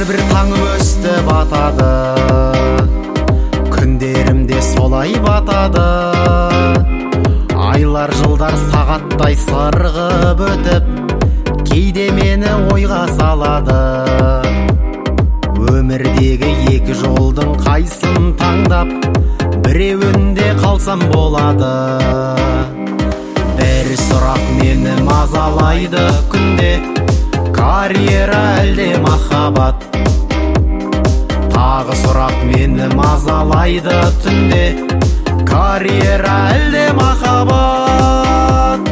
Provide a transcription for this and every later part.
әрбір таңым өстіп атады, күндерімде солай батады. Айлар жылдар сағаттай сырғып өтіп, кейде мені ойға салады. Өмірдегі екі жолдың қайсын таңдап, біреуінде қалсам болады. Бір сұрақ мені мазалайды күнде, карьера әлде махаббат. Тағы сұрақ мені мазалайды түнде, карьера әлде махаббат.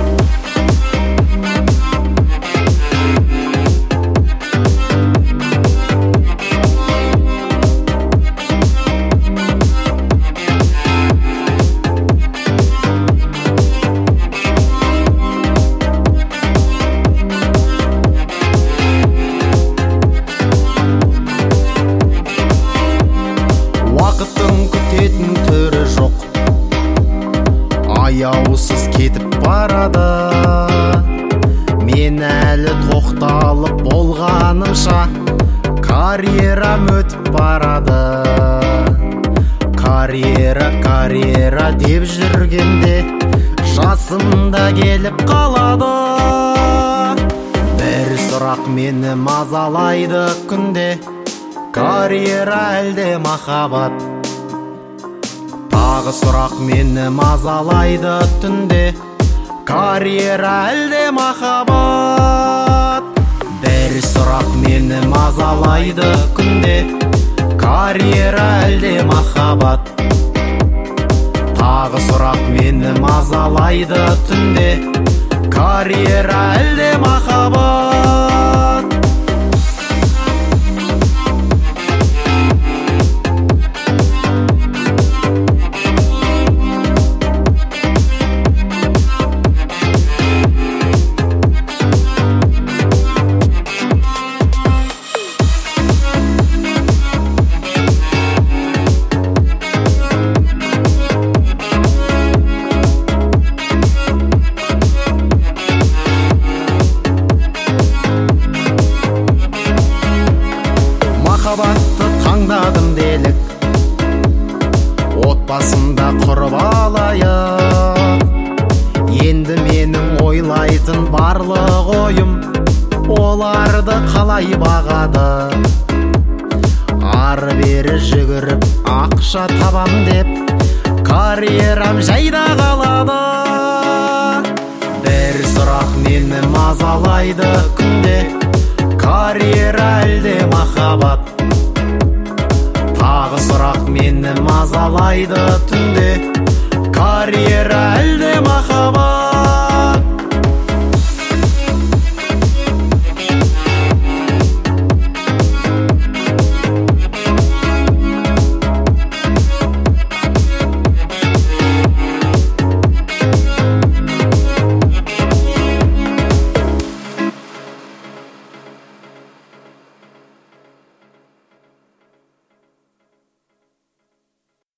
Уақыттың күтетін түрі жоқ, аяусыз кетіп барады. Мен әлі тоқталып болғанымша, карьерам өтіп барады. Карьера деп жүргенде, жасымда келіп қалады. Бір сұрақ мені мазалайды күнде, карьера әлде махаббат. Тағы сұрақ мені мазалайды түнде, карьера әлде махаббат. Бір сұрақ мені мазалайды күнде, карьера әлде махаббат. Тағы сұрақ мені мазалайды түнде, карьера әлде махаббат. Махаббатты таңдадым делік, отбасымда құрып алайық. Енді менің ойлайтын барлық ойым, оларды қалай бағады. Ары бері жүгіріп ақша табам деп, карьерам жайда қалады. Бір сұрақ мені мазалайды күнде, карьера әлде махаббат. Тағы сұрақ мені мазалайды түнде, карьера